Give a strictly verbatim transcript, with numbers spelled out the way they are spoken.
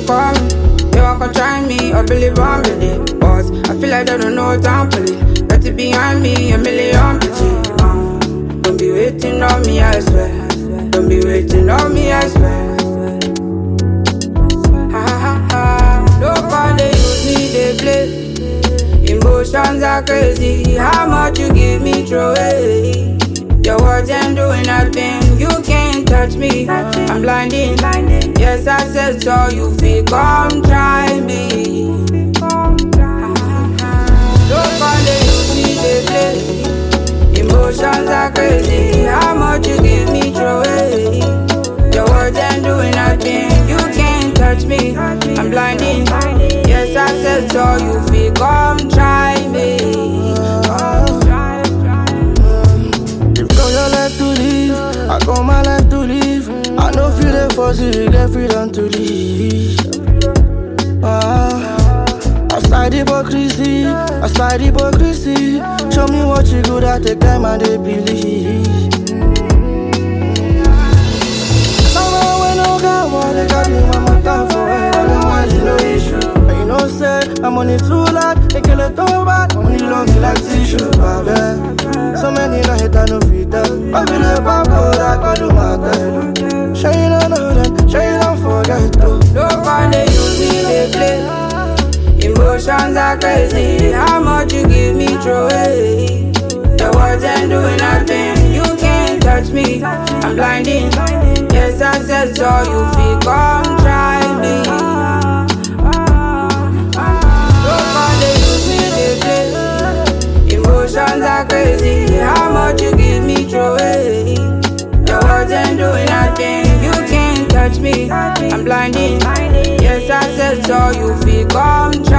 call me. They want to try me, I believe I'm ready. But I feel like they don't know what I'm pulling. Got it behind me, a million bitches. Uh, don't be waiting on me, I swear. Don't be waiting on me, I swear. Ha ha ha. Nobody use me, they play. Emotions are crazy. How much you give me, throw away. Your words ain't doing nothing. You can't touch me. I'm blinding. Yes, I said so. You feel come try me. Nobody use me, they play. Emotions are crazy. How much you give me, throw away. Your words ain't doing nothing. You can't touch me. I'm blinding. Yes, I said so. You feel come try me. To live, I got my life to live. I know feel the force, you get freedom to live. Ah, outside hypocrisy, outside hypocrisy. Show me what you good at, take time and they believe. Somehow when I got what they got me, mama time for it. Otherwise, you no issue. And you know, say, I'm on it too loud. They kill it too bad. Only love me like tissue, baby. So many no hate I no fit them. I feel the pop out, I can do my thing. Sure you don't know that, sure you don't forget to. Nobody use me, they play. Emotions are crazy. How much you give me, throw away. The words ain't doing nothing. You can't touch me. I'm blinding. Yes, I said so. You feel come try me. Nobody use me, they play. Emotions are crazy. How much you give me, throw away. Your words ain't doing nothing. You can't touch me. I'm blinding. Yes, I said so. You feel come try.